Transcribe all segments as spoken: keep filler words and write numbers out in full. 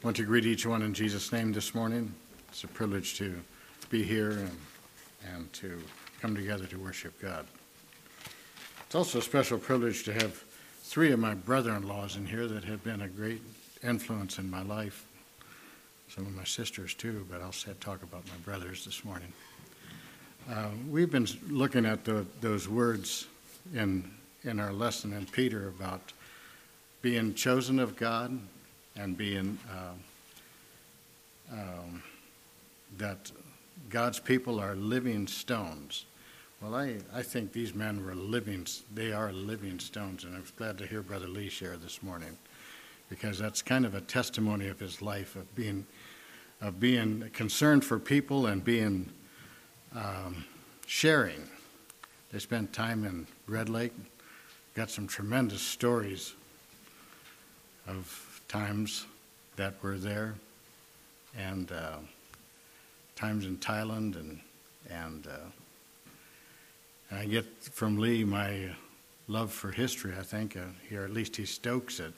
I want to greet each one in Jesus' name this morning. It's a privilege to be here and, and to come together to worship God. It's also a special privilege to have three of my brother-in-laws in here that have been a great influence in my life. Some of my sisters too, but I'll talk about my brothers this morning. Uh, we've been looking at the, those words in in our lesson in Peter about being chosen of God and being uh, um, that God's people are living stones. Well, I, I think these men were living, they are living stones, and I was glad to hear Brother Lee share this morning, because that's kind of a testimony of his life, of being of being concerned for people and being um, sharing. They spent time in Red Lake, got some tremendous stories of times that were there, and uh, times in Thailand, and and, uh, and I get from Lee my love for history. I think, uh, here at least he stokes it.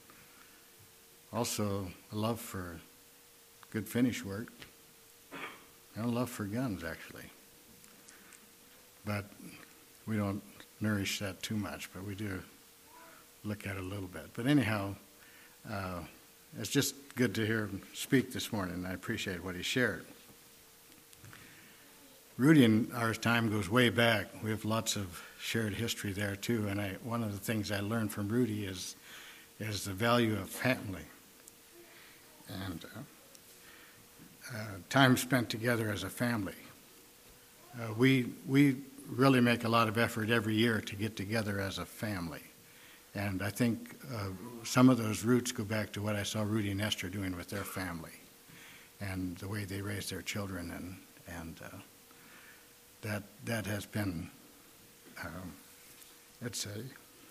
Also, a love for good finish work, and a love for guns, actually. But we don't nourish that too much, but we do look at it a little bit. But anyhow, uh, it's just good to hear him speak this morning. I appreciate what he shared. Rudy and our time goes way back. We have lots of shared history there too, and I, one of the things I learned from Rudy is is the value of family and uh, uh, time spent together as a family. Uh, we we really make a lot of effort every year to get together as a family, and I think uh, some of those roots go back to what I saw Rudy and Esther doing with their family, and the way they raised their children, and and uh, that that has been um, it's a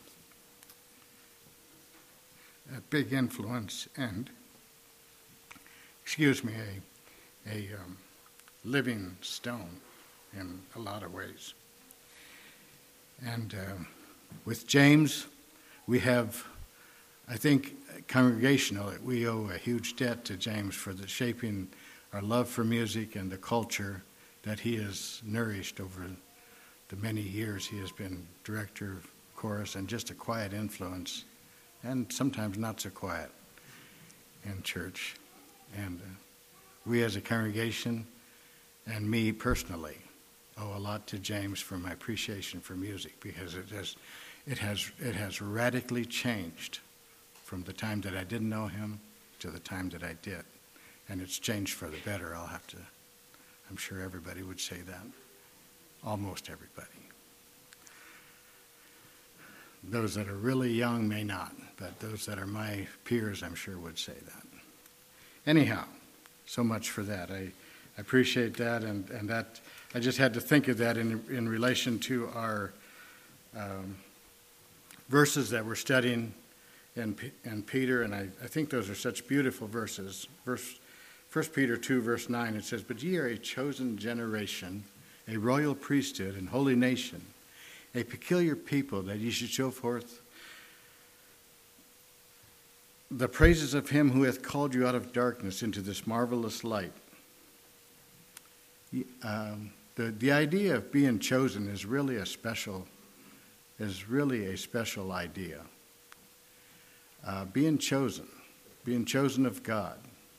a big influence, and excuse me, a a um, living stone in a lot of ways. And uh, with James, we have, I think, congregational, we owe a huge debt to James for the shaping our love for music and the culture that he has nourished over the many years he has been director of chorus, and just a quiet influence, and sometimes not so quiet in church. And uh, we as a congregation, and me personally, owe a lot to James for my appreciation for music, because it has, it has, it has radically changed from the time that I didn't know him to the time that I did, and it's changed for the better. I'll have to. I'm sure everybody would say that. Almost everybody. Those that are really young may not, but those that are my peers, I'm sure, would say that. Anyhow, so much for that. I, I appreciate that, and, and that I just had to think of that in in relation to our um, verses that we're studying in, in Peter, and I, I think those are such beautiful verses. Verse, First Peter two, verse nine, it says, "But ye are a chosen generation, a royal priesthood, and holy nation, a peculiar people, that ye should show forth the praises of him who hath called you out of darkness into this marvelous light." Um, the the idea of being chosen is really a special, is really a special idea. Uh, being chosen, being chosen of God.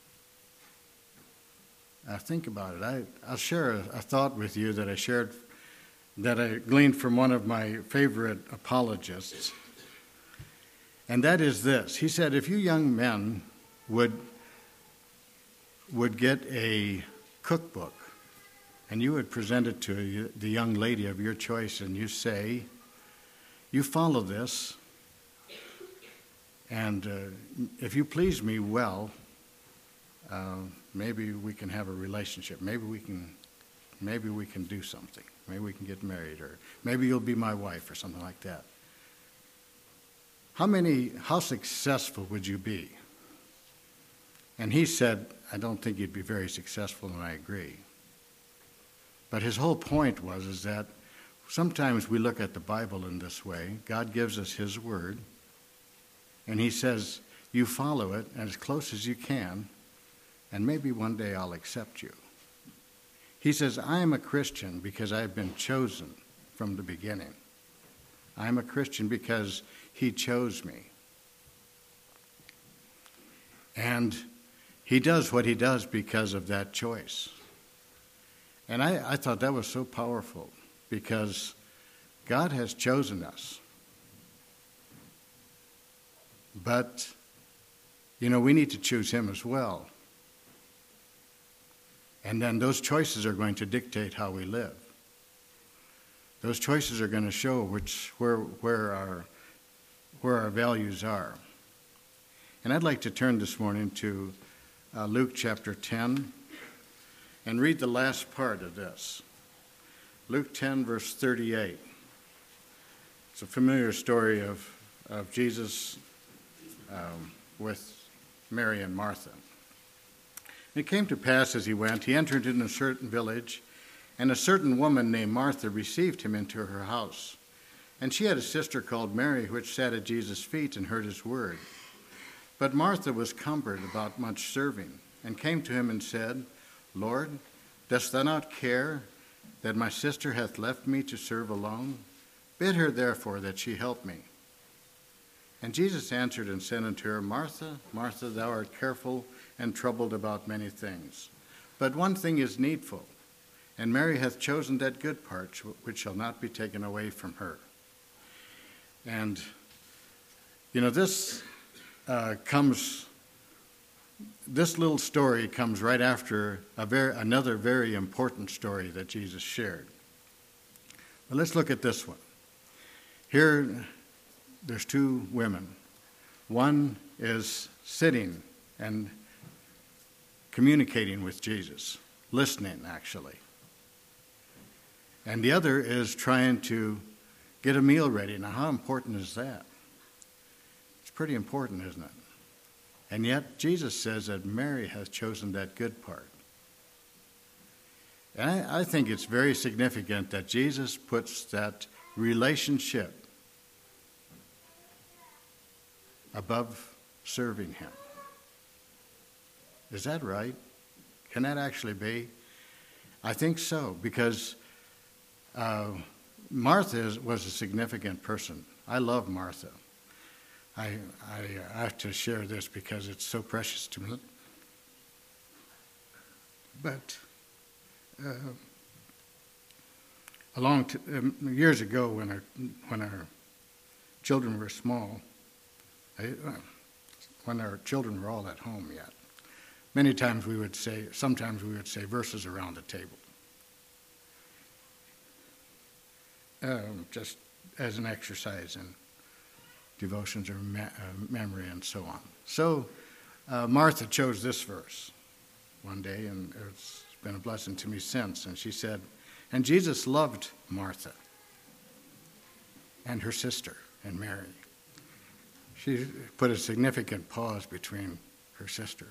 Uh, think about it. I, I'll share a, a thought with you that I shared, that I gleaned from one of my favorite apologists. And that is this. He said, if you young men would, would get a cookbook and you would present it to the young lady of your choice, and you say, you follow this, and uh, if you please me well, uh, maybe we can have a relationship. Maybe we can, maybe we can do something. Maybe we can get married, or maybe you'll be my wife, or something like that. How many, how successful would you be? And he said, I don't think you'd be very successful, and I agree. But his whole point was is that sometimes we look at the Bible in this way. God gives us his word, and he says, you follow it and as close as you can, and maybe one day I'll accept you. He says, I am a Christian because I've been chosen from the beginning. I'm a Christian because he chose me. And he does what he does because of that choice. And I, I thought that was so powerful because God has chosen us. But, you know, we need to choose him as well. And then those choices are going to dictate how we live. Those choices are going to show which where where our where our values are. And I'd like to turn this morning to uh, Luke chapter ten and read the last part of this. Luke ten, verse thirty-eight. It's a familiar story of, of Jesus um, with Mary and Martha. And it came to pass as he went, he entered into a certain village, and a certain woman named Martha received him into her house. And she had a sister called Mary, which sat at Jesus' feet and heard his word. But Martha was cumbered about much serving, and came to him and said, Lord, dost thou not care that my sister hath left me to serve alone? Bid her therefore that she help me. And Jesus answered and said unto her, Martha, Martha, thou art careful and troubled about many things. But one thing is needful, and Mary hath chosen that good part which shall not be taken away from her. And, you know, this uh, comes, this little story comes right after a very, another very important story that Jesus shared. But let's look at this one. Here, there's two women. One is sitting and communicating with Jesus, listening, actually. And the other is trying to get a meal ready. Now, how important is that? It's pretty important, isn't it? And yet, Jesus says that Mary has chosen that good part. And I, I think it's very significant that Jesus puts that relationship above serving him. Is that right? Can that actually be? I think so, because uh, Martha is, was a significant person. I love Martha. I, I, I have to share this because it's so precious to me. But uh, a long t- um, years ago, when our when our children were small, I, uh, when our children were all at home yet, many times we would say, sometimes we would say verses around the table, um, just as an exercise in devotions or me- uh, memory and so on. So uh, Martha chose this verse one day, and it's been a blessing to me since. And she said, and Jesus loved Martha and her sister and Mary. She put a significant pause between her sister.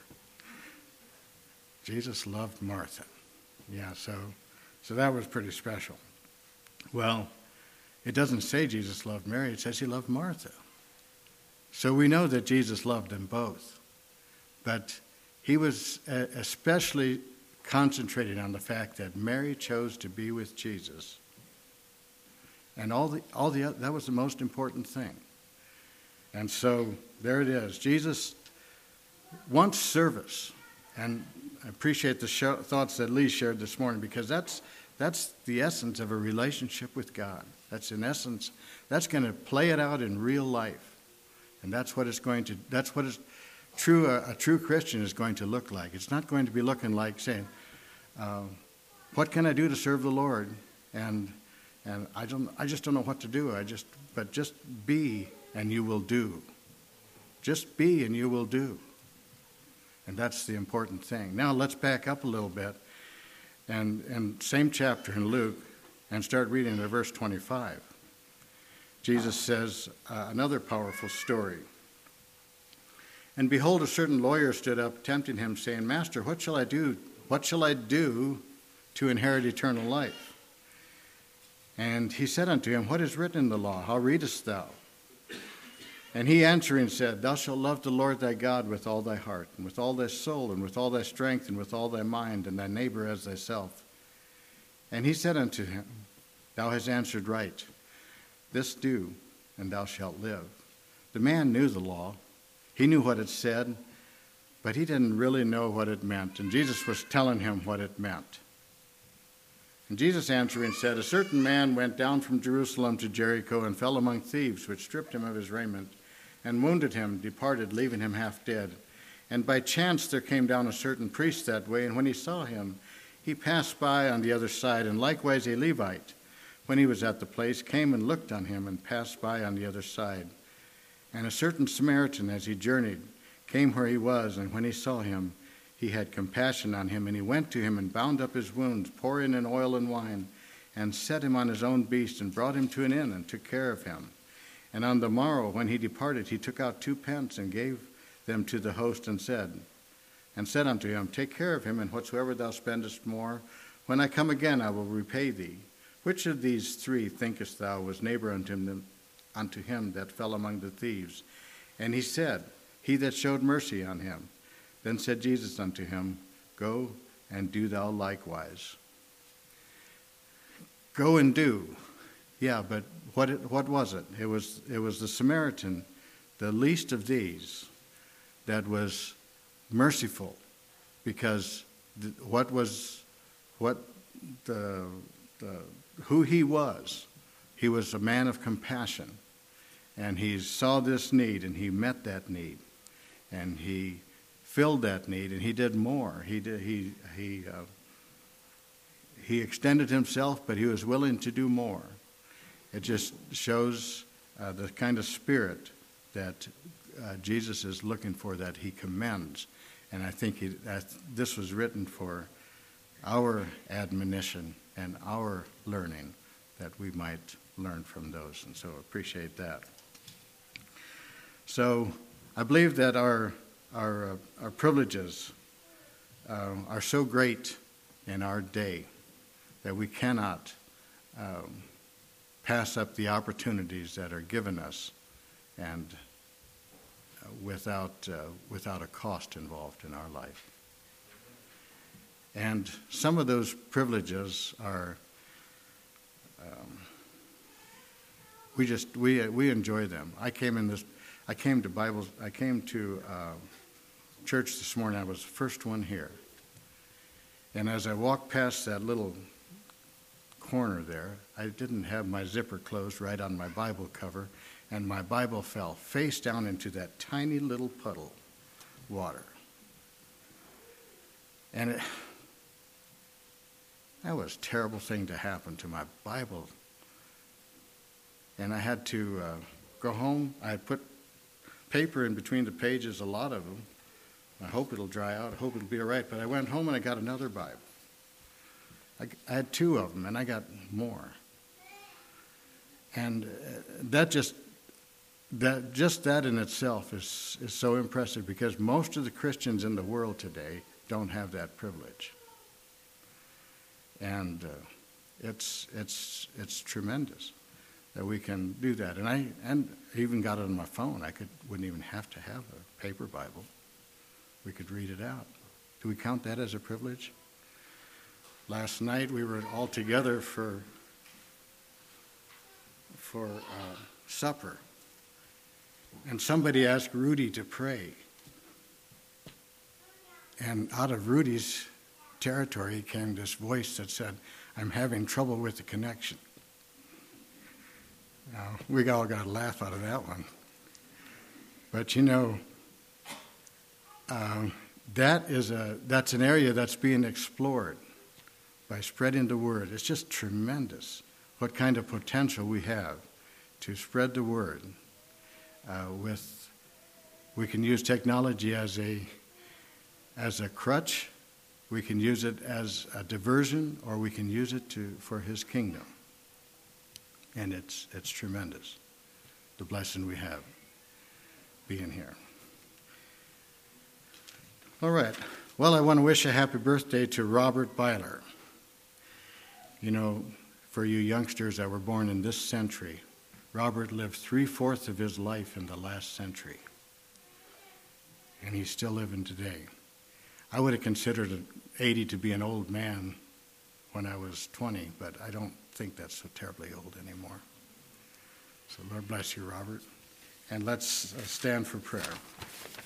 Jesus loved Martha. Yeah, so so that was pretty special. Well, it doesn't say Jesus loved Mary, it says he loved Martha. So we know that Jesus loved them both. But he was especially concentrated on the fact that Mary chose to be with Jesus. And all the all the that was the most important thing. And so there it is. Jesus wants service. And I appreciate the show, thoughts that Lee shared this morning, because that's that's the essence of a relationship with God. That's in essence, that's going to play it out in real life. And that's what it's going to, that's what is true, a, a true Christian is going to look like. It's not going to be looking like saying, uh, what can I do to serve the Lord? And and I don't, I just don't know what to do. I just, but just be and you will do. Just be and you will do. And that's the important thing. Now let's back up a little bit and, and same chapter in Luke and start reading at verse twenty-five. Jesus says uh, another powerful story. And behold, a certain lawyer stood up, tempting him, saying, Master, what shall I do? What shall I do to inherit eternal life? And he said unto him, What is written in the law? How readest thou? And he answering said, Thou shalt love the Lord thy God with all thy heart, and with all thy soul, and with all thy strength, and with all thy mind, and thy neighbor as thyself. And he said unto him, Thou hast answered right. This do, and thou shalt live. The man knew the law. He knew what it said, but he didn't really know what it meant. And Jesus was telling him what it meant. And Jesus answering said, A certain man went down from Jerusalem to Jericho and fell among thieves, which stripped him of his raiment, and wounded him, departed, leaving him half dead. And by chance there came down a certain priest that way, and when he saw him, he passed by on the other side. And likewise a Levite, when he was at the place, came and looked on him, and passed by on the other side. And a certain Samaritan, as he journeyed, came where he was, and when he saw him, he had compassion on him, and he went to him and bound up his wounds, pouring in oil and wine, and set him on his own beast, and brought him to an inn, and took care of him. And on the morrow, when he departed, he took out two pence, and gave them to the host, and said, and said unto him, Take care of him, and whatsoever thou spendest more, when I come again, I will repay thee. Which of these three thinkest thou was neighbor unto him, unto him that fell among the thieves? And he said, He that showed mercy on him. Then said Jesus unto him, Go and do thou likewise. Go and do. Yeah, but what it, what was it? It was it was the Samaritan, the least of these, that was merciful, because the, what was what the, the who he was, he was a man of compassion, and he saw this need and he met that need, and he filled that need, and he did more. He did he he uh, he extended himself, but he was willing to do more. It just shows uh, the kind of spirit that uh, Jesus is looking for, that he commends. And I think he, uh, this was written for our admonition and our learning, that we might learn from those. And so appreciate that. So I believe that our our, uh, our privileges uh, are so great in our day that we cannot um, pass up the opportunities that are given us, and uh, without uh, without a cost involved in our life. And some of those privileges are um, we just we we enjoy them. I came in this. I came to Bible. I came to uh, church this morning. I was the first one here, and as I walked past that little corner there, I didn't have my zipper closed right on my Bible cover, and my Bible fell face down into that tiny little puddle of water. And it, that was a terrible thing to happen to my Bible. And I had to uh, go home. I had put paper in between the pages, a lot of them. I hope it'll dry out. I hope it'll be all right. But I went home and I got another Bible. I, I had two of them, and I got more. And uh, that just that just that in itself is is so impressive, because most of the Christians in the world today don't have that privilege. And uh, it's it's it's tremendous that we can do that. And I and I even got it on my phone. I could wouldn't even have to have a paper Bible. We could read it out. Do we count that as a privilege? Last night we were all together for for uh, supper, and somebody asked Rudy to pray. And out of Rudy's territory came this voice that said, "I'm having trouble with the connection." Now, we all got a laugh out of that one. But you know, um, that is a that's an area that's being explored by spreading the word. It's just tremendous what kind of potential we have to spread the word. Uh, with we can use technology as a as a crutch, we can use it as a diversion, or we can use it to for His kingdom. And it's it's tremendous, the blessing we have being here. All right. Well, I want to wish a happy birthday to Robert Byler. You know, for you youngsters that were born in this century, Robert lived three-fourths of his life in the last century, and he's still living today. I would have considered eighty to be an old man when I was twenty, but I don't think that's so terribly old anymore. So Lord bless you, Robert. And let's uh, stand for prayer.